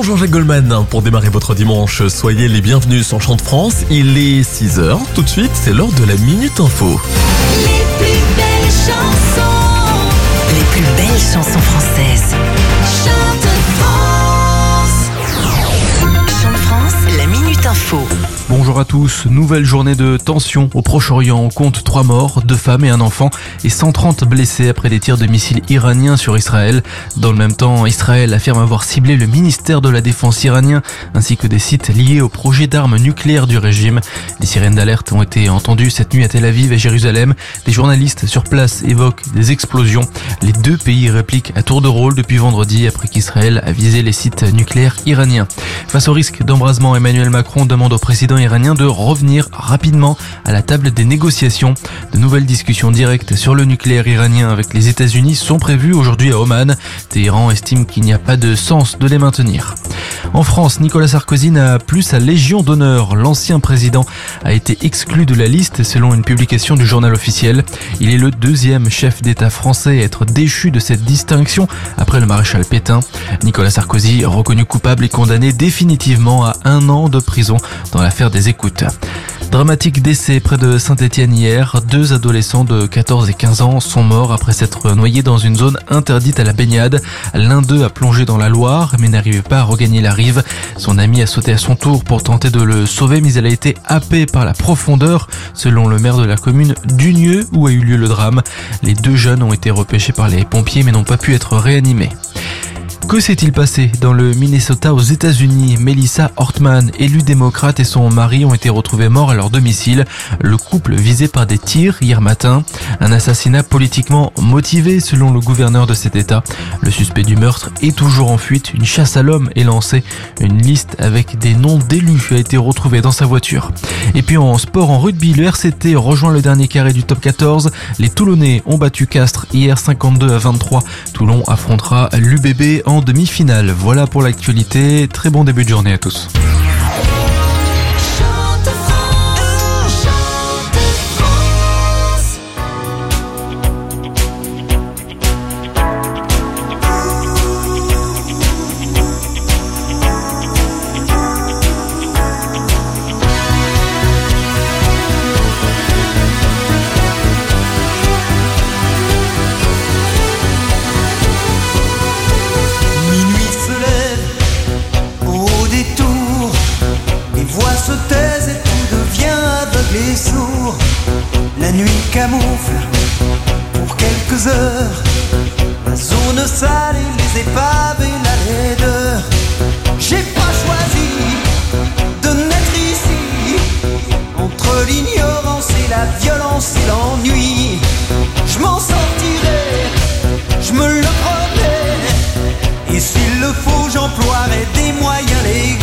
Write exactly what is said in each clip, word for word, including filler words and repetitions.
Jean-Jacques Goldman pour démarrer votre dimanche. Soyez les bienvenus sur Chant de France. Il est six heures. Tout de suite, c'est l'heure de la Minute Info. Les plus belles chansons, les plus belles chansons françaises. Chant de France. Chant de France, la Minute Info. Bonjour à tous, nouvelle journée de tension au Proche-Orient. On compte trois morts, deux femmes et un enfant et cent trente blessés après des tirs de missiles iraniens sur Israël. Dans le même temps, Israël affirme avoir ciblé le ministère de la Défense iranien ainsi que des sites liés au projet d'armes nucléaires du régime. Les sirènes d'alerte ont été entendues cette nuit à Tel Aviv et Jérusalem. Des journalistes sur place évoquent des explosions. Les deux pays répliquent à tour de rôle depuis vendredi après qu'Israël a visé les sites nucléaires iraniens. Face au risque d'embrasement, Emmanuel Macron demande au président iranien de revenir rapidement à la table des négociations. De nouvelles discussions directes sur le nucléaire iranien avec les États-Unis sont prévues aujourd'hui à Oman. Téhéran estime qu'il n'y a pas de sens de les maintenir. En France, Nicolas Sarkozy n'a plus sa Légion d'honneur. L'ancien président a été exclu de la liste selon une publication du journal officiel. Il est le deuxième chef d'État français à être déchu de cette distinction après le maréchal Pétain. Nicolas Sarkozy, reconnu coupable et condamné définitivement à un an de prison dans l'affaire des écoutes. Dramatique décès près de Saint-Étienne hier. Deux adolescents de quatorze et quinze ans sont morts après s'être noyés dans une zone interdite à la baignade. L'un d'eux a plongé dans la Loire mais n'arrivait pas à regagner la rive. Son ami a sauté à son tour pour tenter de le sauver mais elle a été happée par la profondeur selon le maire de la commune d'Unieux où a eu lieu le drame. Les deux jeunes ont été repêchés par les pompiers mais n'ont pas pu être réanimés. Que s'est-il passé dans le Minnesota aux États-Unis? Melissa Hortman, élue démocrate, et son mari ont été retrouvés morts à leur domicile. Le couple visé par des tirs hier matin. Un assassinat politiquement motivé selon le gouverneur de cet État. Le suspect du meurtre est toujours en fuite. Une chasse à l'homme est lancée. Une liste avec des noms d'élus a été retrouvée dans sa voiture. Et puis en sport, en rugby, le R C T rejoint le dernier carré du top quatorze. Les Toulonnais ont battu Castres hier cinquante-deux à vingt-trois. Toulon affrontera l'U B B en demi-finale. Voilà pour l'actualité. Très bon début de journée à tous. Se taise et tout devient aveugle et sourd. La nuit camoufle pour quelques heures la zone sale et les épaves et la laideur. J'ai pas choisi de naître ici. Entre l'ignorance et la violence et l'ennui, je m'en sortirai, je me le promets. Et s'il le faut, j'emploierai des moyens légaux.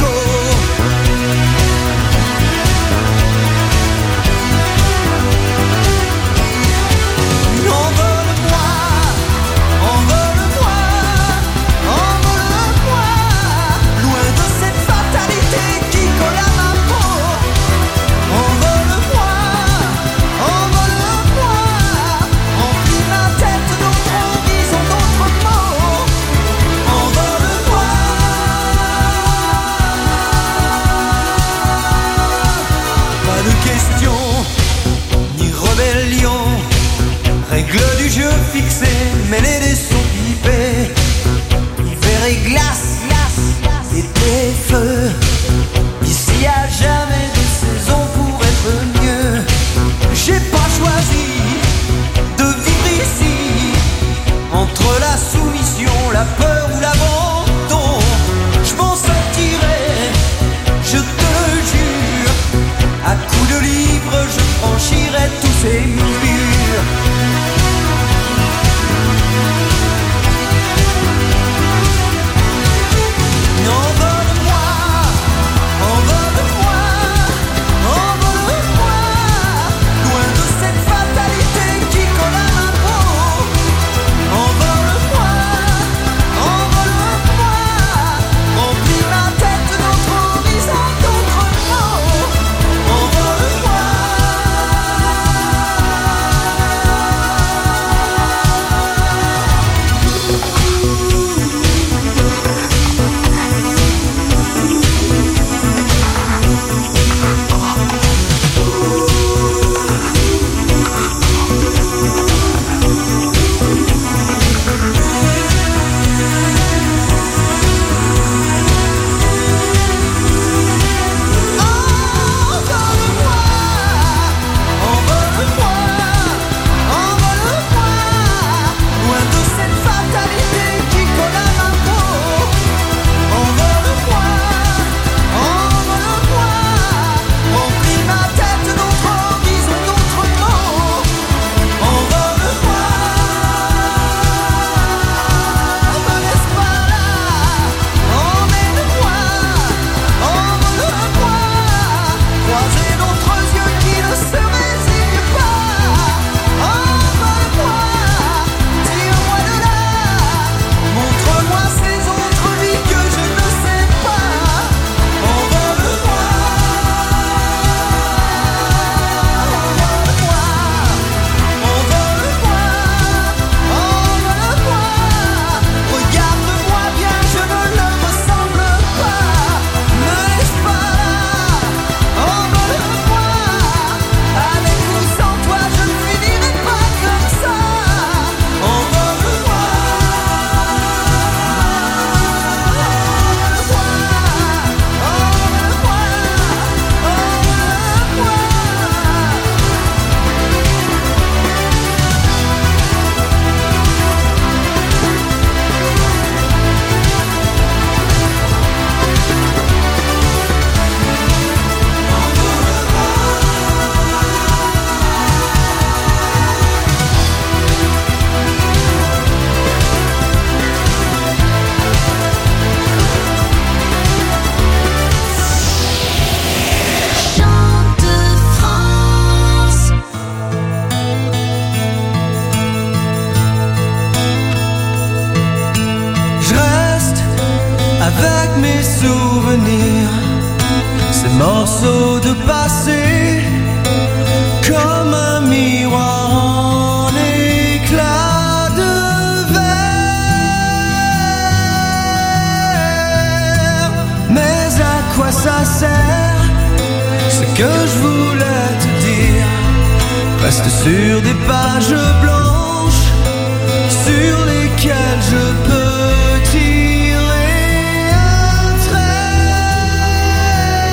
Règle du jeu fixée, mêlée des sons pipés. Hiver et glace, glace, été feu. Ici y'a jamais de saison pour être mieux. J'ai pas choisi de vivre ici. Entre la soumission, la peur ou l'abandon, je m'en sortirai, je te le jure. À coups de livre, je franchirai tous ces murs. morceau de passé, comme un miroir en éclat de verre. Mais à quoi ça sert? Ce que je voulais te dire reste sur des pages blanches sur lesquelles je peux tirer un trait.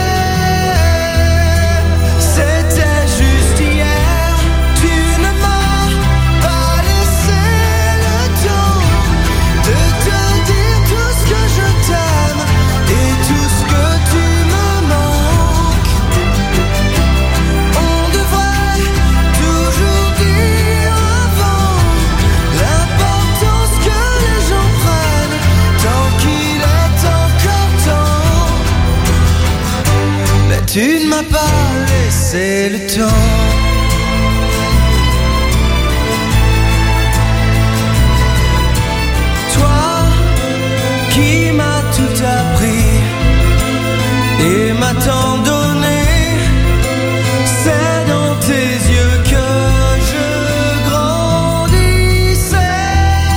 C'était juste hier, tu ne m'as pas laissé le temps de te dire tout ce que je t'aime et tout ce que tu me manques. On devrait toujours dire avant l'importance que les gens prennent tant qu'il est encore temps. Mais tu ne m'as pas laissé le temps. Toi qui m'as tout appris et m'a tant donné, c'est dans tes yeux que je grandissais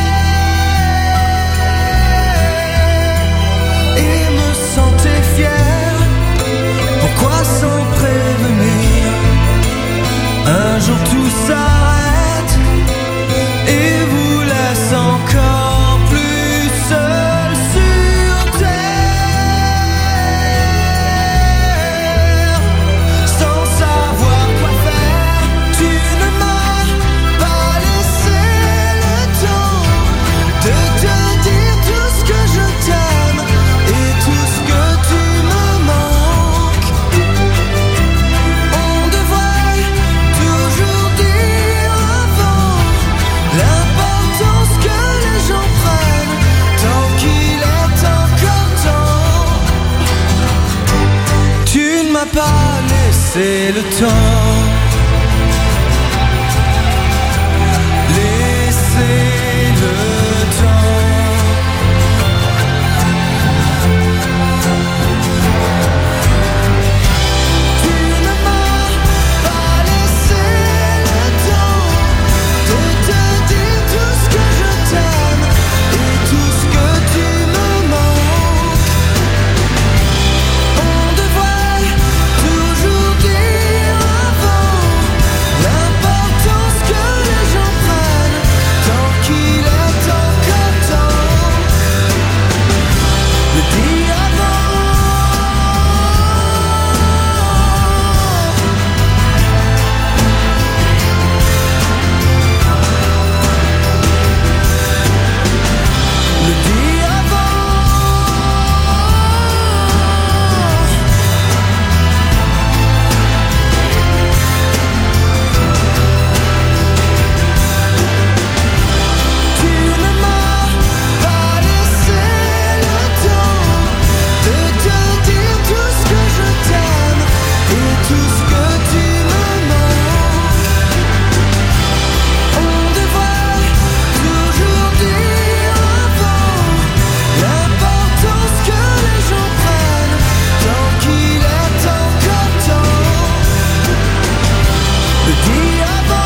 et me sentais fier. Pourquoi sans prévenir? Un jour tout s'arrête et vous laisse encore plus seul sur terre. Sans savoir quoi faire, tu ne m'as pas laissé le temps de te dire tout ce que je t'aime et tout ce que tu me manques. On devrait toujours dire avant l'importance que les gens prennent tant qu'il est encore temps. Tu ne m'as pas laissé le temps. Laissez le temps. Tu ne m'as pas laissé le temps de te dire tout ce que je t'aime et tout ce que tu me manques. On devrait toujours dire avant l'importance que les gens prennent tant qu'il est encore temps. Le dire avant. Le dire avant. Tu ne m'as pas laissé le temps de te dire tout ce que je t'aime et tout ce que tu me manques. On devrait toujours dire avant l'importance que les gens prennent tant qu'il est encore temps. Le dire avant.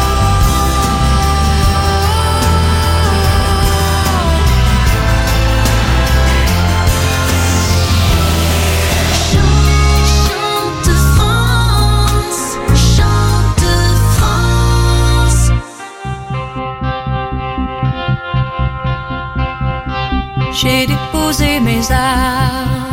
Chante France, chante France. J'ai déposé mes armes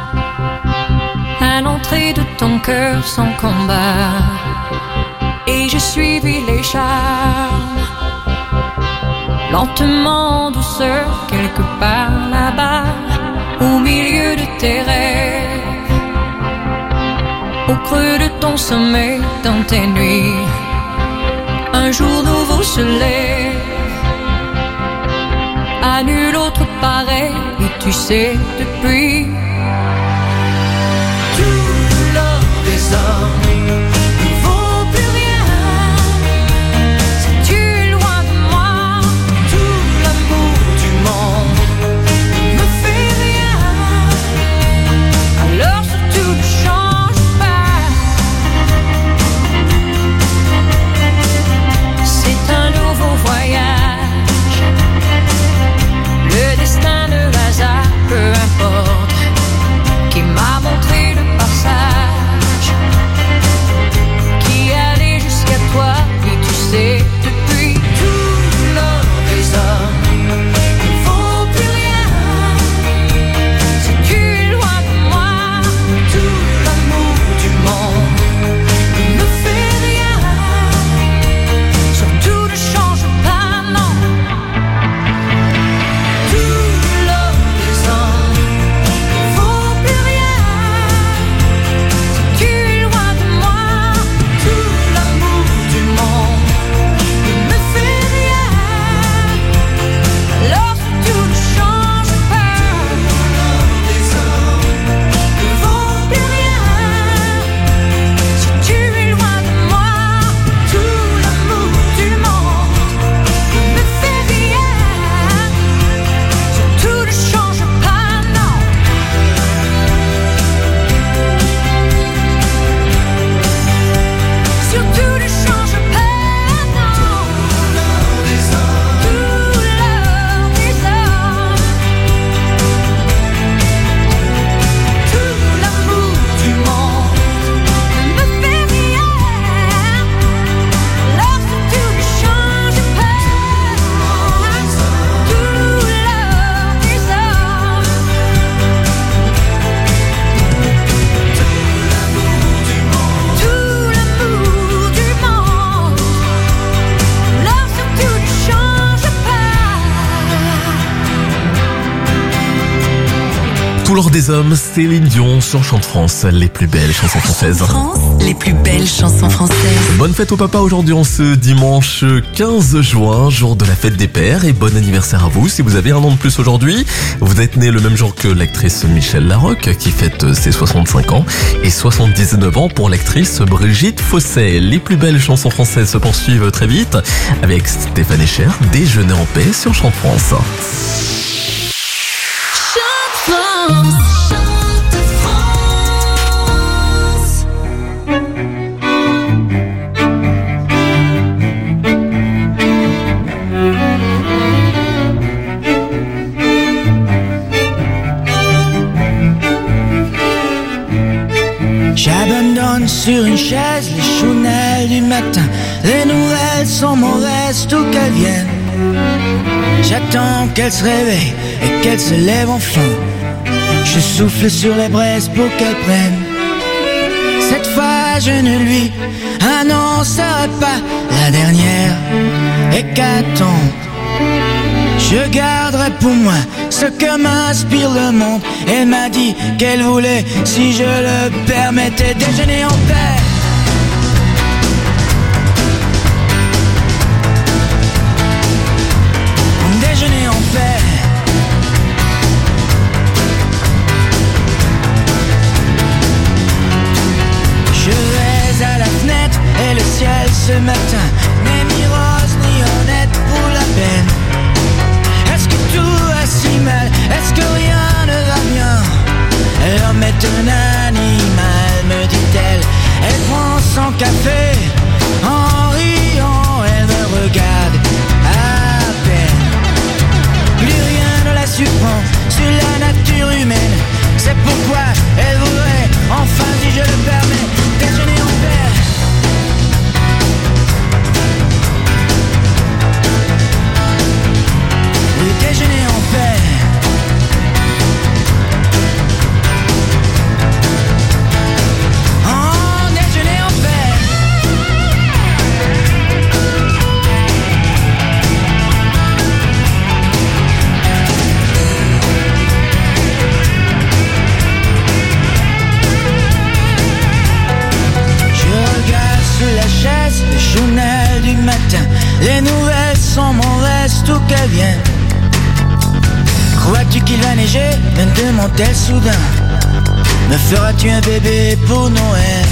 à l'entrée de ton cœur sans combat, et j'ai suivi les charmes lentement, en douceur, quelque part là-bas, au milieu de tes rêves, au creux de ton sommeil, dans tes nuits. Un jour nouveau se lève, à nul autre pareil, et tu sais depuis Tout l'or des hommes ne vaut plus rien. Si tu es loin de moi, tout l'amour du monde ne me fait rien. Alors surtout ne change pas. Couleur des hommes, Céline Dion sur Chant de France, les plus belles chansons françaises. France, les plus belles chansons françaises. Bonne fête au papa aujourd'hui en ce dimanche quinze juin, jour de la fête des pères, et bon anniversaire à vous si vous avez un an de plus aujourd'hui. Vous êtes né le même jour que l'actrice Michèle Larocque qui fête ses soixante-cinq ans et soixante-dix-neuf ans pour l'actrice Brigitte Fossey. Les plus belles chansons françaises se poursuivent très vite avec Stéphane Echer, Déjeuner en paix sur Chant de France. J'abandonne sur une chaise les chounelles du matin. Les nouvelles sont mauvaises, tout qu'elles viennent. J'attends qu'elle se réveille et qu'elle se lève enfin. Je souffle sur les braises pour qu'elle prenne. Cette fois je ne lui annoncerai pas la dernière hécatombe. Je garderai pour moi ce que m'inspire le monde. Elle m'a dit qu'elle voulait, si je le permettais, déjeuner en paix. Déjeuner en paix. Je vais à la fenêtre et le ciel ce matin n'est ni rose ni honnête pour la peine. Est-ce que tout va si mal? Est-ce que rien ne va bien? L'homme est un animal, me dit-elle. Elle prend son café en riant, elle me regarde à peine. Plus rien ne la surprend sur la nature humaine. C'est pourquoi elle voudrait, enfin si je le permets, déjeuner en paix. Le déjeuner en paix. En déjeuner en paix. Je regarde sous la chaise le journal du matin. Les nouvelles sont mauvaises, tout qu'elles viennent. Crois-tu qu'il va neiger? Me demande-t-elle soudain. Me feras-tu un bébé pour Noël?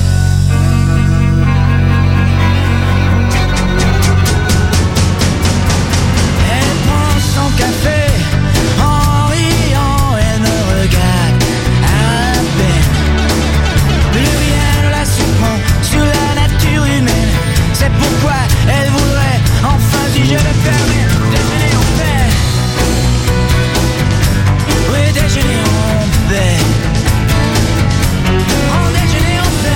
Elle prend son café en riant, elle me regarde à peine. Plus rien ne la surprend sur la nature humaine. C'est pourquoi elle voudrait, enfin si je le permets, déjeuner en paix. Oui, déjeuner en paix. En déjeuner en paix.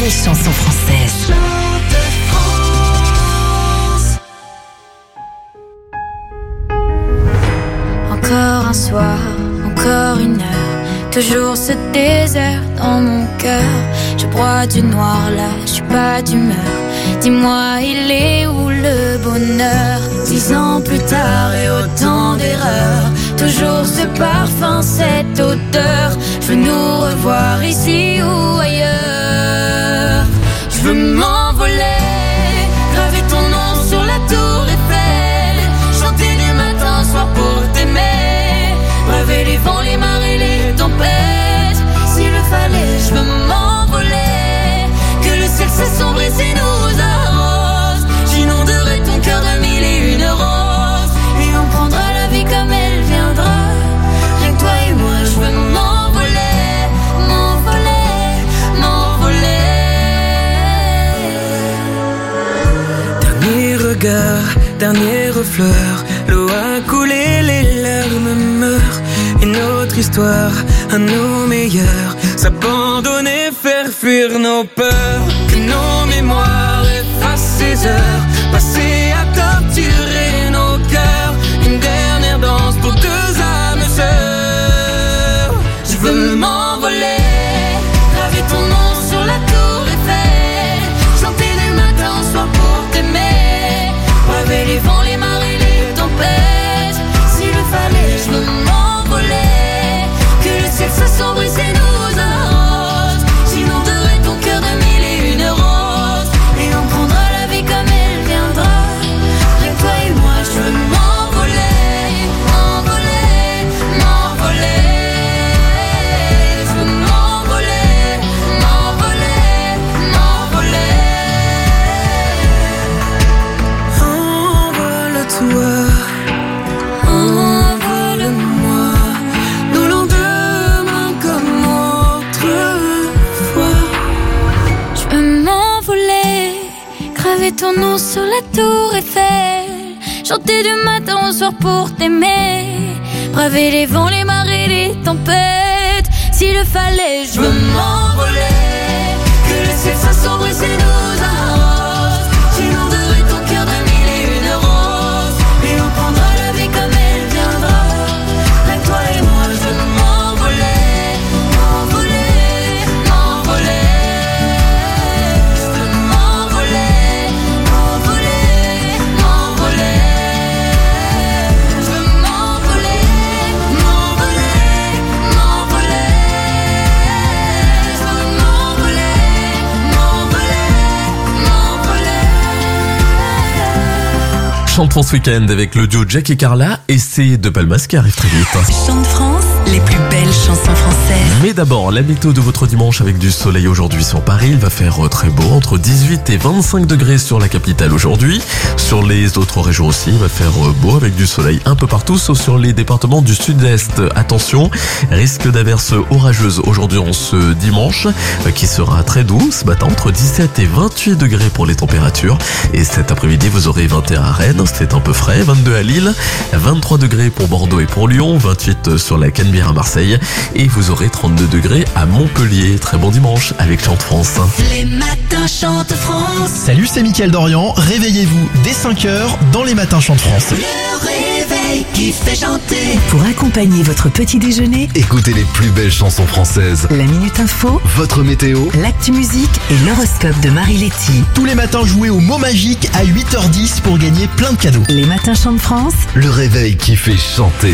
belles chansons françaises. Encore un soir, encore une heure, toujours ce désert dans mon cœur. Je broie du noir là, je suis pas d'humeur. Dis-moi, il est où le bonheur? Dix ans plus tard et autant d'erreurs, toujours ce parfum, cette odeur. Je veux nous revoir ici ou ailleurs. Je veux m'envoler, graver ton nom sur la tour Eiffel, chanter du matin au soir pour t'aimer, braver les vents, les marées, les tempêtes. S'il le fallait, je veux m'envoler, que le ciel s'assombrisse et nous arrose. J'inonderai ton cœur de mille et une roses, et on prendra la vie comme elle viendra. Rien que toi et moi, je veux m'envoler, m'envoler, m'envoler. Dernier regard, dernière fleur, l'eau a coulé, les larmes meurent. Une autre histoire, à nos meilleurs, s'abandonner, faire fuir nos peurs. Que nos mémoires effacent ces heures passées à torturer nos cœurs. Une dernière danse pour deux âmes sœurs. Je veux m'envoler, graver ton nom sur la tour Eiffel, chanter du matin au soir pour t'aimer, braver les vents, les marées, les tempêtes. S'il le fallait, je veux m'envoler, que le ciel s'assombrisse et nous arrose. J'inonderai ton cœur de mille et une roses, et on prendra la vie comme elle viendra. Rien que toi et moi, je veux m'envoler, m'envoler, m'envoler. Je veux m'envoler, m'envoler, m'envoler. Envole-toi, envole-moi, nos lendemains comme autrefois. Je veux m'envoler, graver ton nom sur la tour Eiffel, chanter du matin au soir pour t'aimer, braver les vents, les marées, les tempêtes. S'il le fallait, je veux m'envoler, que le ciel s'assombrisse et nous arrose. J'inonderai ton cœur de mille et une roses, et on prendra la vie comme elle viendra. Rien que toi et moi, je veux m'envoler, m'envoler, m'envoler. Je veux m'envoler, m'envoler, m'envoler. Je veux m'envoler, m'envoler, m'envoler. Je veux m'envoler, m'envoler, m'envoler. Chante France Week-end avec le duo Jack et Carla, et c'est De Palmas qui arrive très vite. Chant de France, les plus belles chansons françaises. Mais d'abord, la météo de votre dimanche avec du soleil aujourd'hui sur Paris. Il va faire très beau, entre dix-huit et vingt-cinq degrés sur la capitale aujourd'hui. Sur les autres régions aussi, il va faire beau avec du soleil un peu partout, sauf sur les départements du sud-est. Attention, risque d'averses orageuses aujourd'hui en ce dimanche, qui sera très doux ce matin, entre dix-sept et vingt-huit degrés pour les températures. Et cet après-midi, vous aurez vingt et un à Rennes, c'est un peu frais, vingt-deux à Lille, vingt-trois degrés pour Bordeaux et pour Lyon, vingt-huit sur la Canebière à Marseille, et vous aurez trente-deux degrés à Montpellier. Très bon dimanche avec Chante France. Les matins chantent France. Salut, c'est Mickaël Dorian. Réveillez-vous dès cinq heures dans les matins Chante France. Le réveil qui fait chanter. Pour accompagner votre petit déjeuner, Écoutez les plus belles chansons françaises. la Minute Info, Votre météo, l'actu musique et l'horoscope de Marie Letty. Tous les matins, jouez au mot magique à huit heures dix pour gagner plein de cadeaux. Les matins chantent France. le réveil qui fait chanter.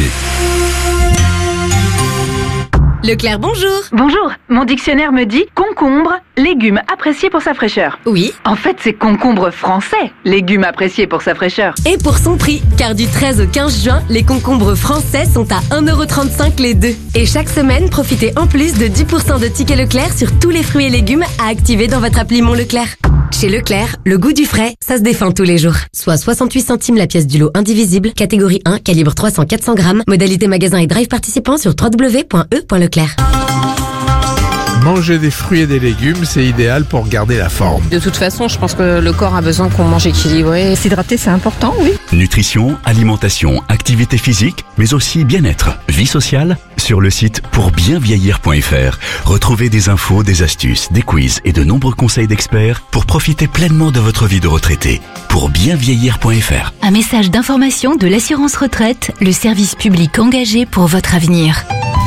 Leclerc, bonjour. Bonjour, mon dictionnaire me dit concombre, légume apprécié pour sa fraîcheur. Oui. En fait, c'est concombre français, légume apprécié pour sa fraîcheur. Et pour son prix, car du treize au quinze juin, les concombres français sont à un euro trente-cinq les deux. Et chaque semaine, profitez en plus de dix pour cent de tickets Leclerc sur tous les fruits et légumes à activer dans votre appli Mon Leclerc. Chez Leclerc, le goût du frais, ça se défend tous les jours. Soit soixante-huit centimes la pièce du lot indivisible, catégorie un, calibre trois cents à quatre cents grammes, modalité magasin et drive participant sur w w w point e point leclerc. Manger des fruits et des légumes, c'est idéal pour garder la forme. De toute façon, je pense que le corps a besoin qu'on mange équilibré. S'hydrater, c'est important, oui. Nutrition, alimentation, activité physique, mais aussi bien-être, vie sociale. Sur le site pour bien vieillir point f r, retrouvez des infos, des astuces, des quiz et de nombreux conseils d'experts pour profiter pleinement de votre vie de retraité. pour bien vieillir point f r. Un message d'information de l'assurance retraite, le service public engagé pour votre avenir.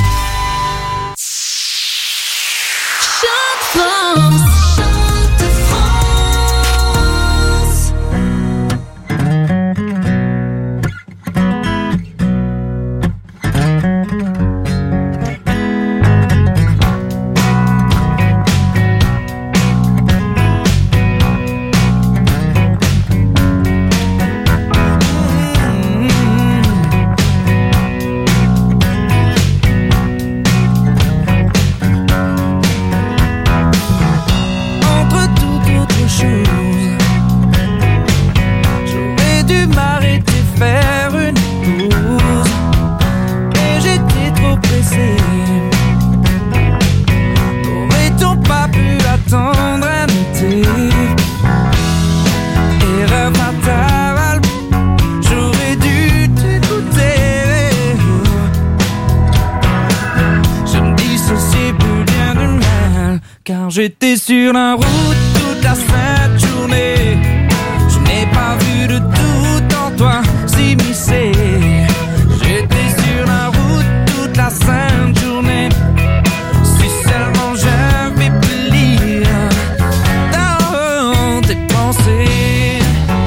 J'étais sur la route toute la sainte journée. Je n'ai pas vu de tout en toi s'immiscer. J'étais sur la route toute la sainte journée. Si seulement j'avais pu lire dans tes pensées.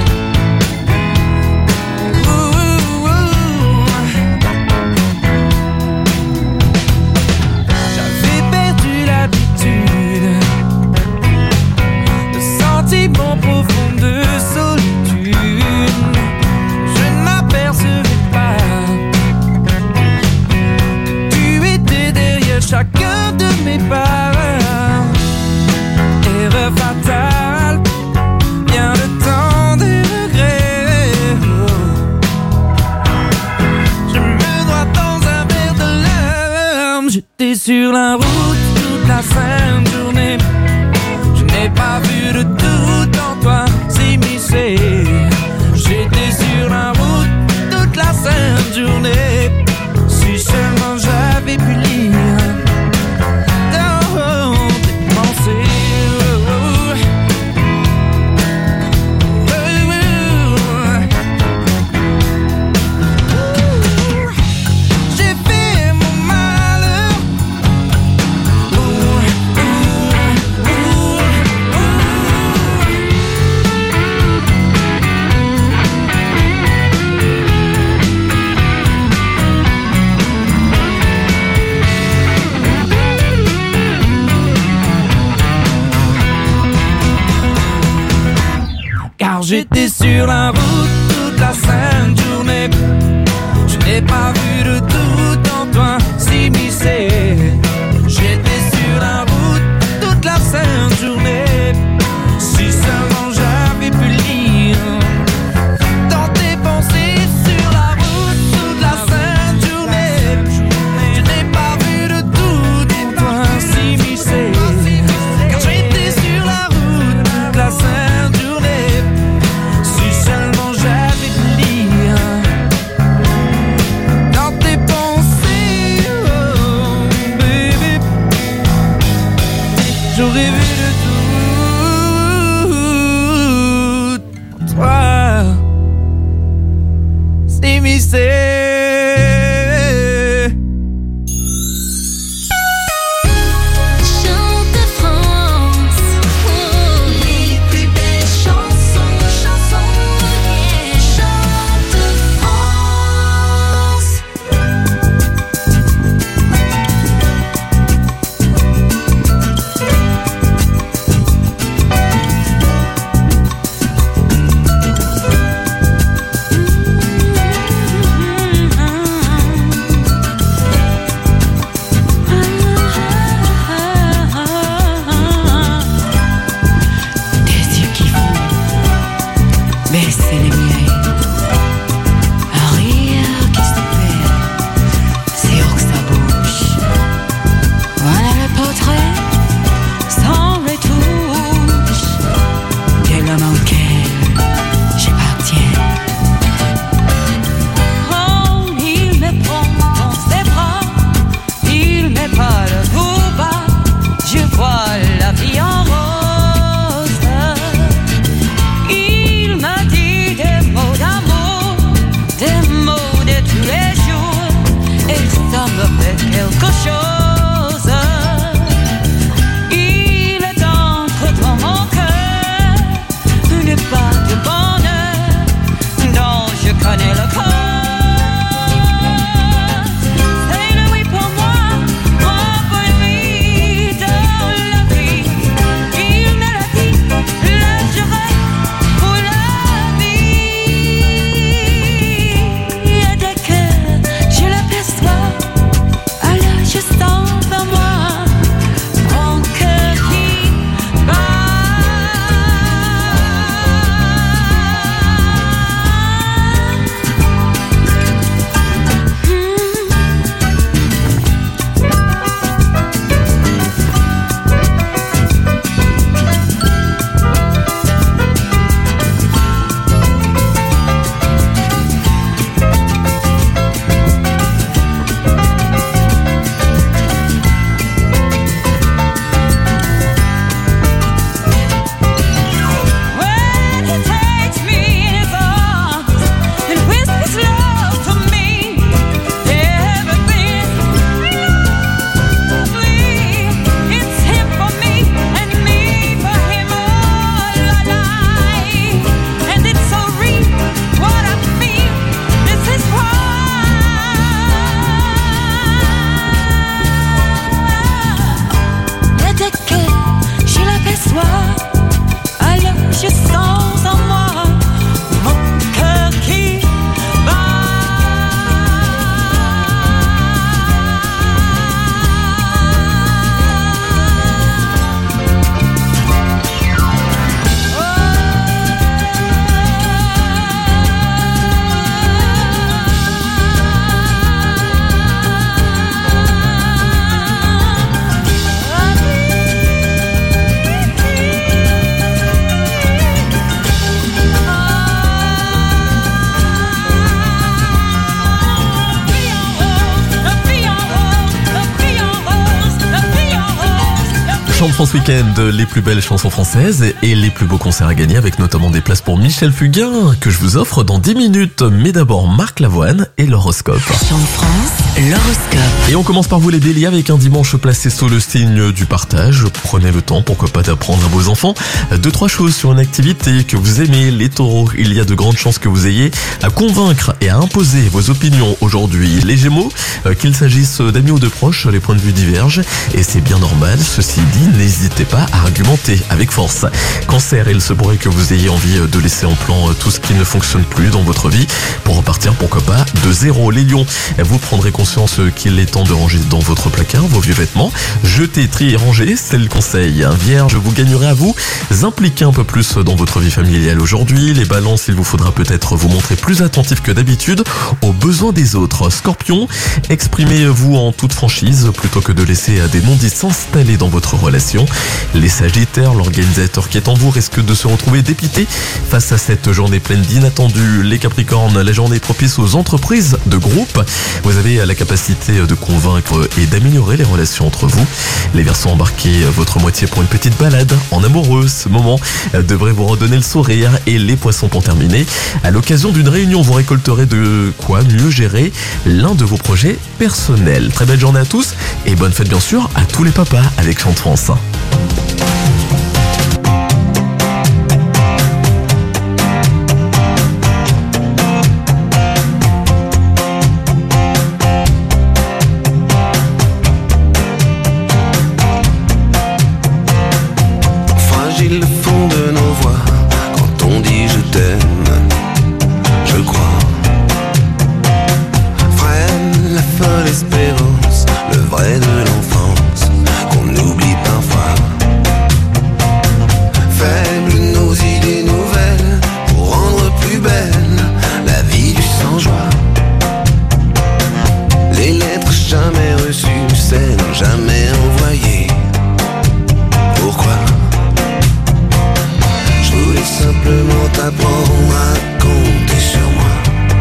Ouh, ouh, ouh. J'avais perdu l'habitude, mon profond de solitude. Je ne m'apercevais pas que tu étais derrière chacun de mes pas. Erreur fatale, bien le temps des regrets. Je me noie dans un verre de larmes. J'étais sur la route toute la sainte journée. Je n'ai pas vu de tout en toi s'immiscer. J'étais sur la route toute la sainte journée. Si seulement j'avais pu lire dans tes pensées. J'ai fait mon malheur. Car j'étais sur la route toute la sainte journée. Je n'ai pas vu de tout en toi s'immiscer. J'étais sur la route toute la sainte journée. Si seulement j'avais pu lire dans tes pensées. Sur la route toute la sainte journée. Je n'ai pas vu de tout en toi s'immiscer. Car j'étais sur la route toute la sainte journée. Si seulement j'avais pu lire dans tes pensées, oh baby. J'aurais vu de tout pour toi s'immiscer. Mm-hmm. sentais quelque chose. Il est entre dans mon cœur une part de bonheur dont je connais le code. France Week-end, les plus belles chansons françaises et les plus beaux concerts à gagner avec notamment des places pour Michel Fugain que je vous offre dans dix minutes. Mais d'abord Marc Lavoine et l'horoscope. Chant de France, l'horoscope. Et on commence par vous les béliers avec un dimanche placé sous le signe du partage. Prenez le temps, pourquoi pas, d'apprendre à vos enfants deux, trois choses sur une activité que vous aimez. Les taureaux, il y a de grandes chances que vous ayez à convaincre et à imposer vos opinions aujourd'hui. Les gémeaux, qu'il s'agisse d'amis ou de proches, les points de vue divergent et c'est bien normal. Ceci dit, n'hésitez pas à argumenter avec force. Cancer, il se pourrait que vous ayez envie de laisser en plan tout ce qui ne fonctionne plus dans votre vie pour repartir, pourquoi pas, de zéro. Les lions, vous prendrez conscience qu'il est temps de ranger dans votre placard vos vieux vêtements. Jeter, trier, ranger, c'est le conseil. Vierge, vous gagnerez à vous impliquer un peu plus dans votre vie familiale aujourd'hui. Les balances, il vous faudra peut-être vous montrer plus attentif que d'habitude aux besoins des autres. Scorpion, exprimez-vous en toute franchise plutôt que de laisser des non-dits s'installer dans votre relation. Les sagittaires, l'organisateur qui est en vous risque de se retrouver dépité face à cette journée pleine d'inattendus. Les capricornes, la journée propice aux entreprises de groupe. Vous avez la capacité de convaincre et d'améliorer les relations entre vous. Les Verseaux, embarquez votre moitié pour une petite balade en amoureux. Ce moment devrait vous redonner le sourire. Et les poissons, pour terminer, à l'occasion d'une réunion, vous récolterez de quoi mieux gérer l'un de vos projets personnels. Très belle journée à tous et bonne fête bien sûr à tous les papas avec Chant de France. Fragile le fond de nos voix quand on dit je t'aime, je crois. Freine la folle espérance, le vrai de l'enfance qu'on oublie parfois. Faibles nos idées nouvelles pour rendre plus belle la vie du sans-joie. Les lettres jamais reçues, celles jamais envoyées. Pourquoi? Je voulais simplement t'apprendre à compter sur moi.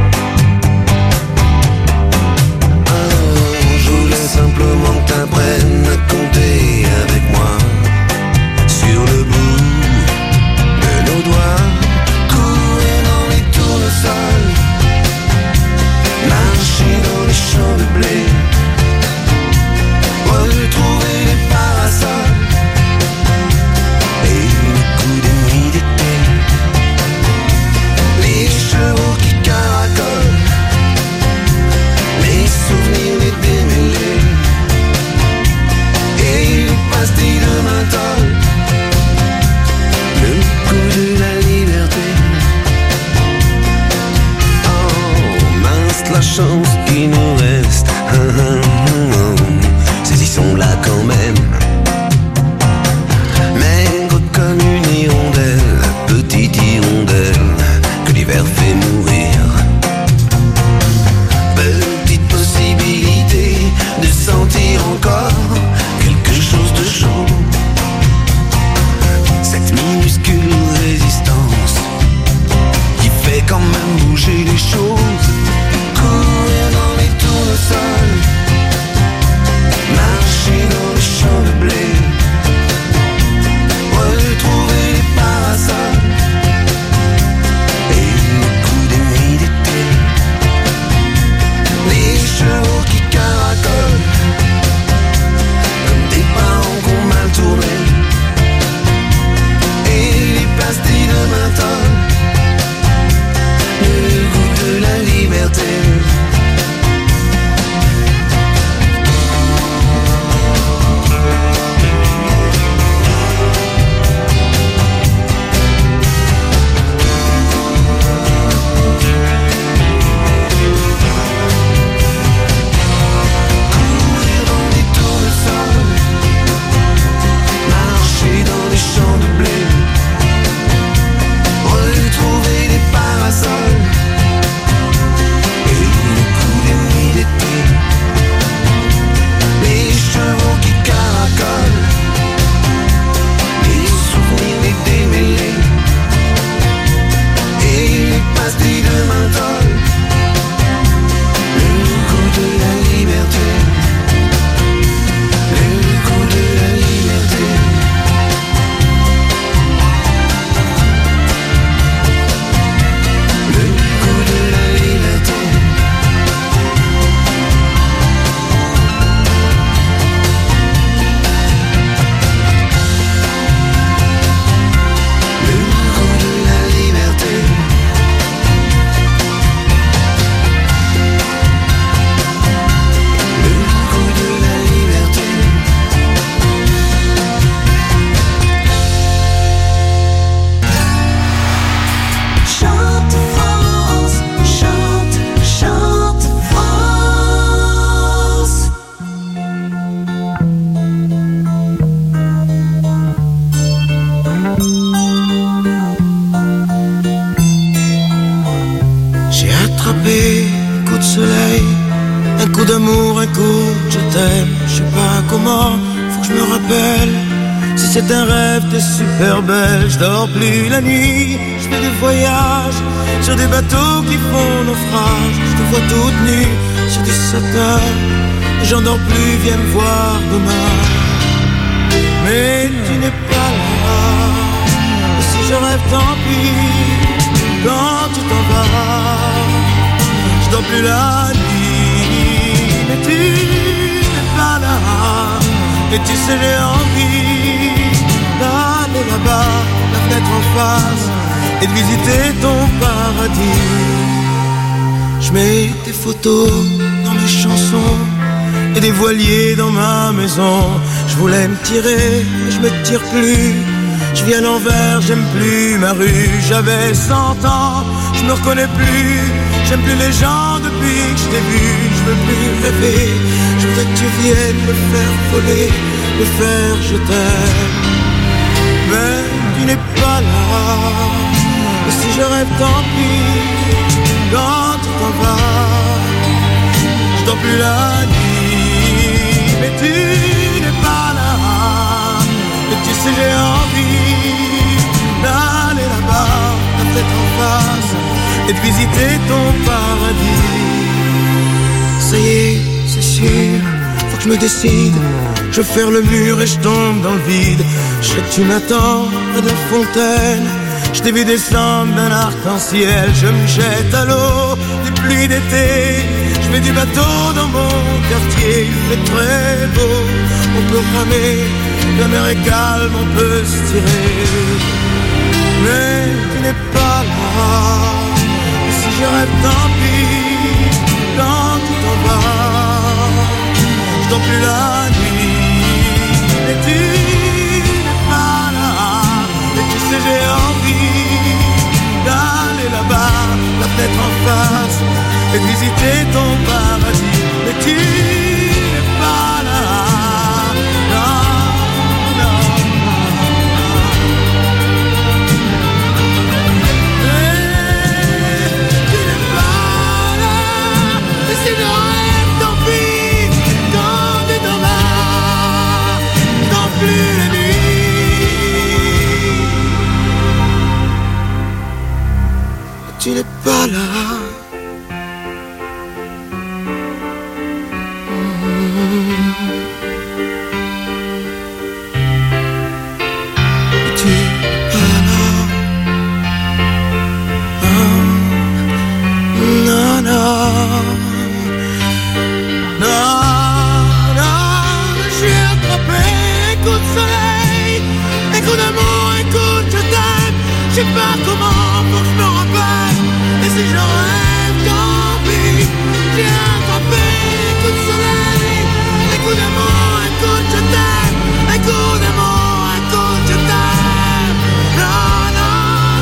Alors, je voulais simplement que t'apprennes à compter avec moi. Sur le bout de nos doigts, courir dans les tournesols, marcher dans les champs de blé, dans ce qui nous reste. Saisissons là quand même. Maigre comme une hirondelle, petite hirondelle que l'hiver fait mourir. Petite possibilité de sentir encore quelque chose de chaud. Cette minuscule résistance qui fait quand même bouger les choses. Courir dans les tournesols, marcher dans les champs de blé, retrouver les parasols et le coup des nuits d'été. Les chevaux qui caracolent comme des parents qu'on mal tourné, et les pastilles de menthol, le goût de la liberté. C'est un rêve, t'es super belle, je dors plus la nuit, je fais des voyages sur des bateaux qui font naufrage, je te vois toute nue sur des satins, j'en dors plus, viens me voir demain. Mais tu n'es pas là, et si je rêve tant pis, quand tu t'en vas, je dors plus la nuit, mais tu n'es pas là, et tu sais j'ai envie d'aller là-bas, la fenêtre en face, et de visiter ton paradis. Je mets des photos dans mes chansons et des voiliers dans ma maison. Je voulais me tirer, mais je me tire plus. Je vis à l'envers, j'aime plus ma rue. J'avais cent ans, je me reconnais plus. J'aime plus les gens depuis que je t'ai vu. Je veux plus rêver, je voudrais que tu viennes me faire voler, me faire je t'aime. Mais tu n'es pas là, et si je rêve tant pis, quand tu t'en vas, je dors plus la nuit. Mais tu n'es pas là, et tu sais j'ai envie d'aller là-bas, la tête en face, et de visiter ton paradis. Ça y est, c'est sûr, faut que je me décide. Je vais faire le mur et je tombe dans le vide. Je sais que tu m'attends près de la fontaine. Je t'ai vu descendre d'un arc-en-ciel. Je me jette à l'eau des pluies d'été. Je mets du bateau dans mon quartier. Il fait très beau, on peut ramer. La mer est calme, on peut se tirer. Mais tu n'es pas là, et si je rêve tant pis, quand tu t'en vas, je dors plus la nuit. Mais tu n'es pas là, et tu sais j'ai envie d'aller là-bas, la tête en face, et de visiter ton paradis. Mais tu n'es pas là. Non, non, Et tu n'es pas là. Et si je rêve, tant pis, tant de dommage, tant plus la nuit. Tu n'es pas là. Je sais pas comment pour que je me rappelle. Et si je rêve, tant pis. J'ai attrapé un coup de soleil, un coup d'amour, un coup de je t'aime, un coup d'amour, un coup de je t'aime. Non, non,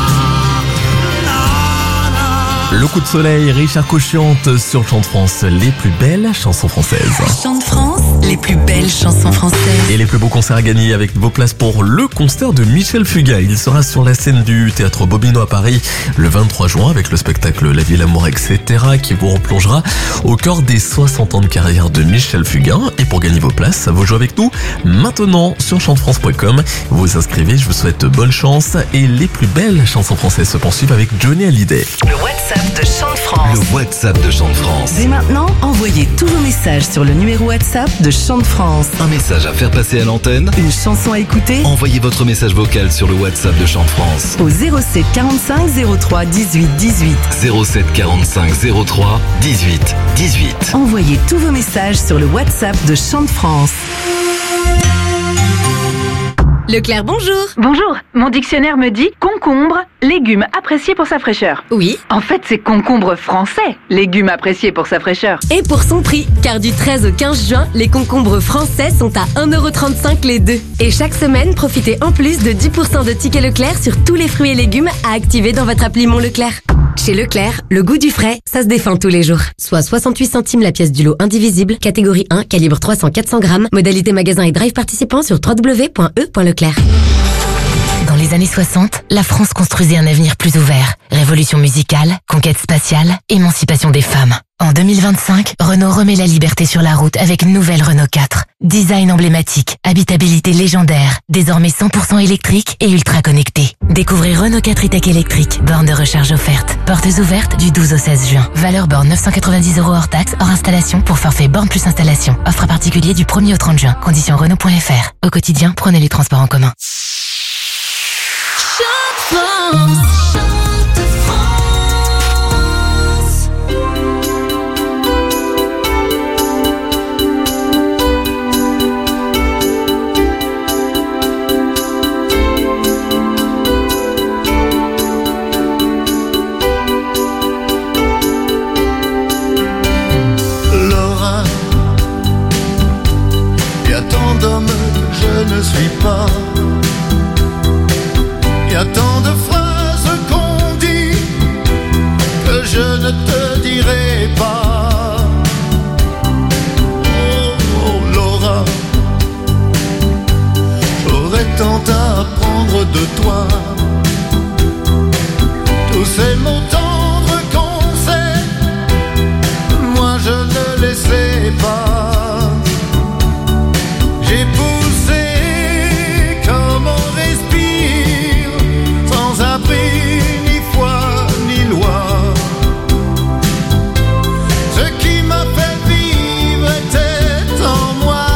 non, non, non. Le coup de soleil, Richard Cochiante sur Chant de France, les plus belles chansons françaises. Chant de France, les plus belles chansons françaises. Et les plus beaux concerts à gagner avec vos places pour le concert de Michel Fugain. Il sera sur la scène du Théâtre Bobino à Paris le vingt-trois juin avec le spectacle La vie, l'amour, et cetera qui vous replongera au cœur des soixante ans de carrière de Michel Fugain. Et pour gagner vos places, vous jouez avec nous maintenant sur chant de france point com. Vous vous inscrivez, je vous souhaite bonne chance. Et les plus belles chansons françaises se poursuivent avec Johnny Hallyday. Le WhatsApp de Chant de France. Le WhatsApp de Chant de France. Dès maintenant, envoyez tous vos messages sur le numéro WhatsApp de Chant de France. Un message à faire passer à l'antenne. Une chanson à écouter. Envoyez votre message vocal sur le WhatsApp de Chant de France. Au zéro sept quarante-cinq zéro trois dix-huit dix-huit. zéro sept quarante-cinq zéro trois dix-huit dix-huit. Envoyez tous vos messages sur le WhatsApp de Chant de France. Leclerc, bonjour. Bonjour, mon dictionnaire me dit concombre, légume apprécié pour sa fraîcheur. Oui. En fait, c'est concombre français, légume apprécié pour sa fraîcheur. Et pour son prix, car du treize au quinze juin, les concombres français sont à un euro trente-cinq les deux. Et chaque semaine, profitez en plus de dix pour cent de tickets Leclerc sur tous les fruits et légumes à activer dans votre appli Mon Leclerc. Chez Leclerc, le goût du frais, ça se défend tous les jours. Soit soixante-huit centimes la pièce du lot indivisible, catégorie un, calibre trois cents à quatre cents grammes, modalité magasin et drive participant sur w w w point e point leclerc. Dans les années soixante, la France construisait un avenir plus ouvert. Révolution musicale, conquête spatiale, émancipation des femmes. En deux mille vingt-cinq, Renault remet la liberté sur la route avec une nouvelle Renault quatre. Design emblématique, habitabilité légendaire, désormais cent pour cent électrique et ultra connecté. Découvrez Renault quatre e-tech électrique, borne de recharge offerte. Portes ouvertes du douze au seize juin. Valeur borne neuf cent quatre-vingt-dix euros hors taxe, hors installation pour forfait borne plus installation. Offre particulier du premier au trente juin. Conditions Renault point f r. Au quotidien, prenez les transports en commun. Laura, y a tant d'hommes, je ne suis pas. Y a tant de phrases qu'on dit que je ne te dirai pas. Oh, oh Laura, j'aurais tant à apprendre de toi. Tous ces mots tendres qu'on sait, moi je ne les sais pas. J'ai poussé comme on respire, sans abri, ni foi, ni loi. Ce qui m'a fait vivre était en moi.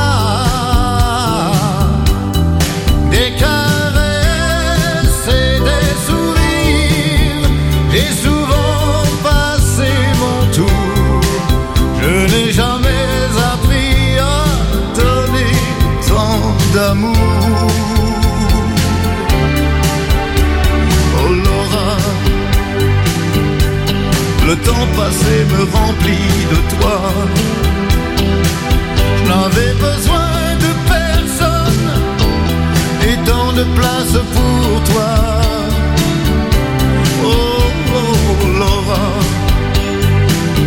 Des caresses et des sourires, j'ai souvent passé mon tour. Je n'ai jamais appris à donner tant d'amour. Le temps passé me remplit de toi. Je n'avais besoin de personne et tant de place pour toi. Oh, oh Laura,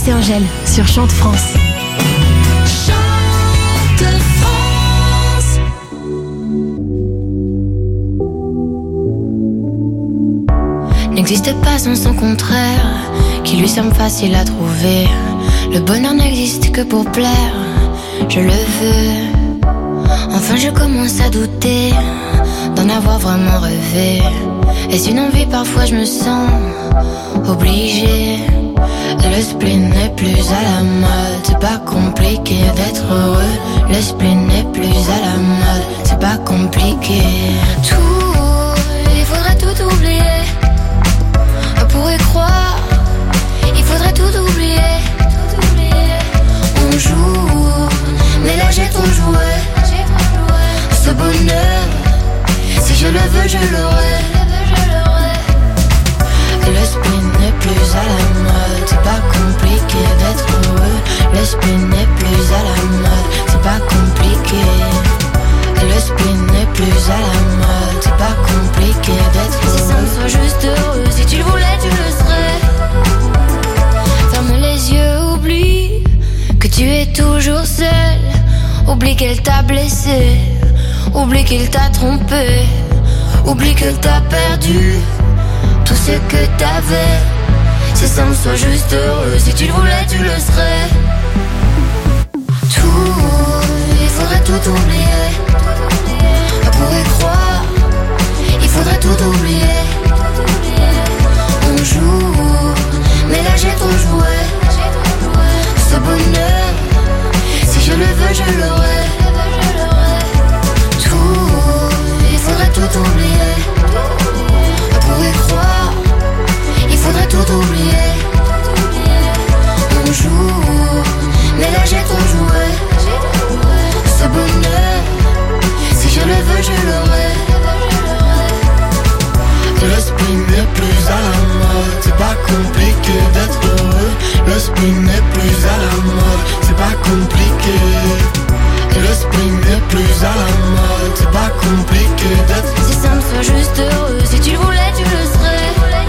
Anaïs et Angèle sur Chante France. Chante France. N'existe pas sans son contraire, qui lui semble facile à trouver. Le bonheur n'existe que pour plaire, je le veux. Enfin je commence à douter d'en avoir vraiment rêvé. Est-ce une envie? Parfois je me sens obligée. Le spleen n'est plus à la mode, c'est pas compliqué d'être heureux. Le spleen n'est plus à la mode, c'est pas compliqué. Tout, il faudrait tout oublier. On pourrait croire, il faudrait tout oublier. On joue, mais là j'ai trop joué. Ce bonheur, si je le veux, je l'aurai. Le spleen n'est plus à la mode, c'est pas compliqué d'être heureux. Le spleen n'est plus à la mode, c'est pas compliqué. Le spleen n'est plus à la mode, c'est pas compliqué d'être heureux. Si ça me soit juste heureux, si tu le voulais, tu le serais. Ferme les yeux, oublie que tu es toujours seul. Oublie qu'elle t'a blessé, oublie qu'il t'a trompé, oublie que t'as perdu tout ce que t'avais. Si ça me soit juste heureux, si tu le voulais, tu le serais. Tout, il faudrait tout oublier. On pourrait croire, il faudrait tout oublier. On joue, mais là j'ai trop joué. Ce bonheur, si je le veux, je l'aurai. Tout, il faudrait tout oublier. On pourrait croire, il faudrait tout oublier. On joue, mais là j'ai trop joué. Ce bonheur, si je le veux, je l'aurai. Le spleen n'est plus à la mode, c'est pas compliqué d'être heureux. Le spleen n'est plus à la mode, c'est pas compliqué. Le spleen n'est plus à la mode, c'est pas compliqué d'être. Si ça me soit juste heureux, si tu le voulais, tu le serais.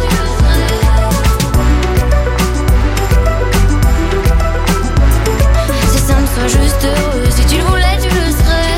Si ça me soit juste heureux, si tu le voulais, tu le serais.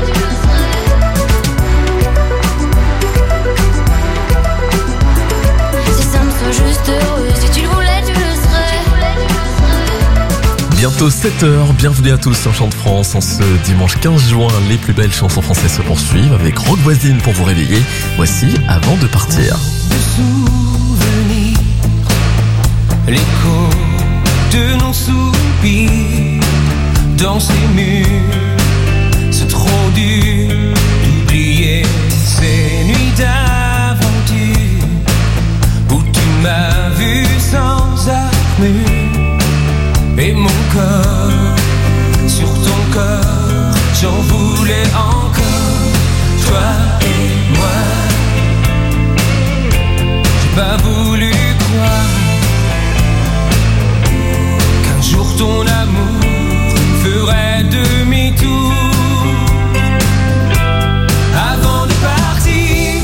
Si ça me soit juste heureux, si tu le voulais, tu le serais. Bientôt sept heures, bienvenue à tous sur Chante France. En ce dimanche quinze juin, les plus belles chansons françaises se poursuivent avec Rock Voisine pour vous réveiller. Voici Avant de partir. De souvenirs, l'écho de nos soupirs dans ces murs, c'est trop dur d'oublier ces nuits d'aventure où tu m'as vu sans armure et mon corps sur ton corps, j'en voulais encore, toi et moi. J'ai pas voulu croire qu'un jour ton amour ferait demi-tour. Avant de partir,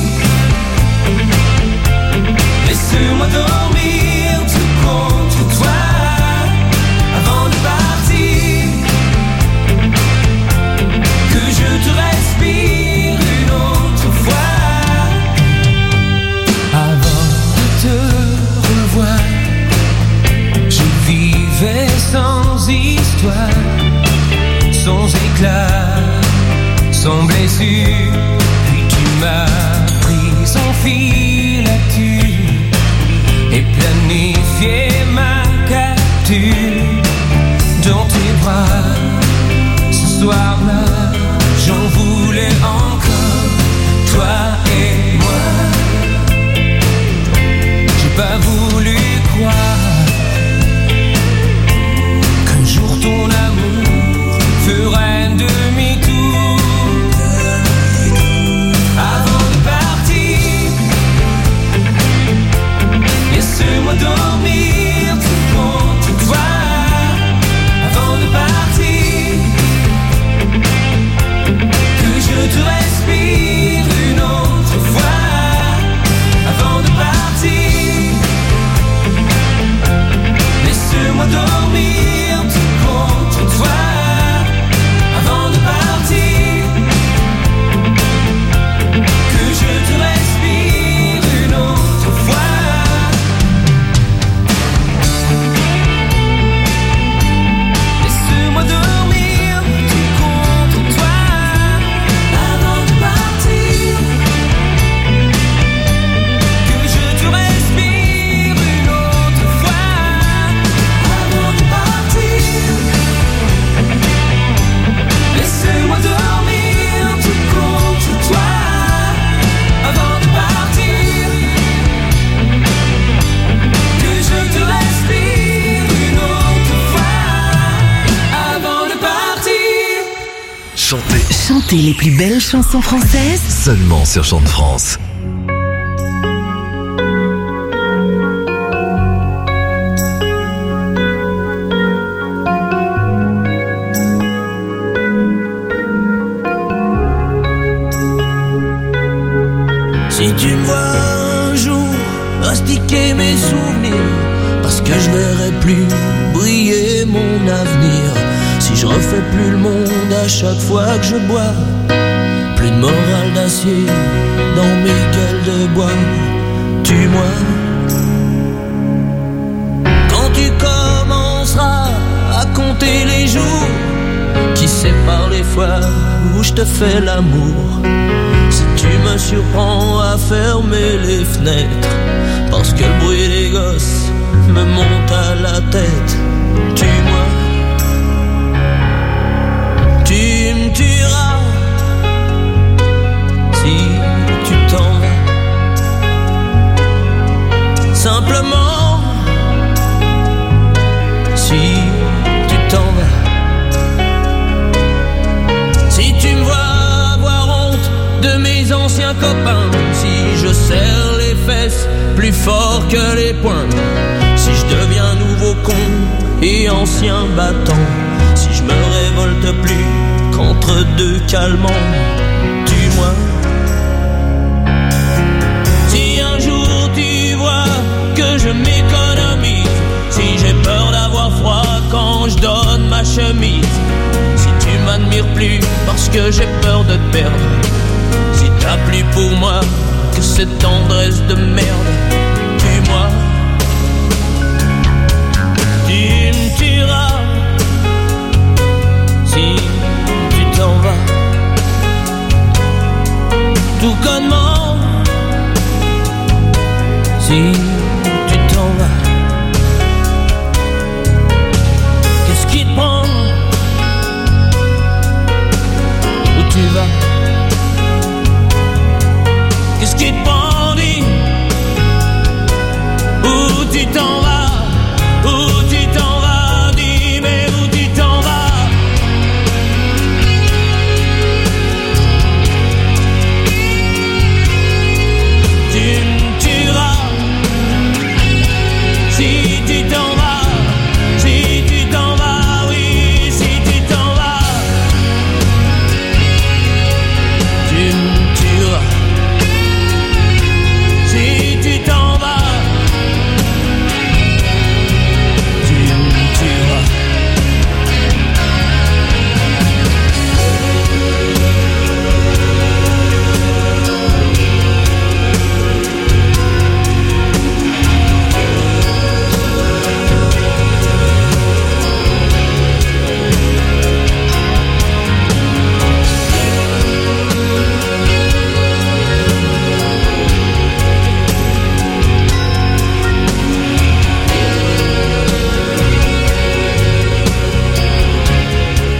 laisse-moi dormir tout contre toi. Avant de partir, que je te respire une autre fois. Avant de te revoir, je vivais sans histoire, sans éclat, sans blessure. Puis tu m'as pris en filature et planifié ma capture dans tes bras. Ce soir-là, j'en voulais encore, toi et moi. J'ai pas voulu croire qu'un jour ton amour ferait demi-tour. Avant de partir, laisse-moi dormir tout contre toi. Avant de partir, que je te respire une autre fois. Avant de partir, laisse-moi dormir. chanter. Chantez les plus belles chansons françaises Seulement sur Chant de France. Si tu me vois un jour astiquer mes souvenirs, parce que je verrai plus briller mon avenir. Si je refais plus le monde à chaque fois que je bois, plus de morale d'acier dans mes gueules de bois. Tue-moi. Quand tu commenceras à compter les jours qui séparent les fois où je te fais l'amour, si tu me surprends à fermer les fenêtres parce que le bruit des gosses me monte à la tête, tue-moi. Tu me tueras si tu t'en vas. Simplement si tu t'en vas. Si tu me vois avoir honte de mes anciens copains, si je serre les fesses plus fort que les poings, si je deviens nouveau con et ancien battant, si je me révolte plus qu'entre deux calmants, tue-moi. Si un jour tu vois que je m'économise, si j'ai peur d'avoir froid quand je donne ma chemise, si tu m'admires plus parce que j'ai peur de te perdre, si t'as plus pour moi que cette tendresse de merde, tue-moi. Tu me tueras si tu t'en vas. Tout connement si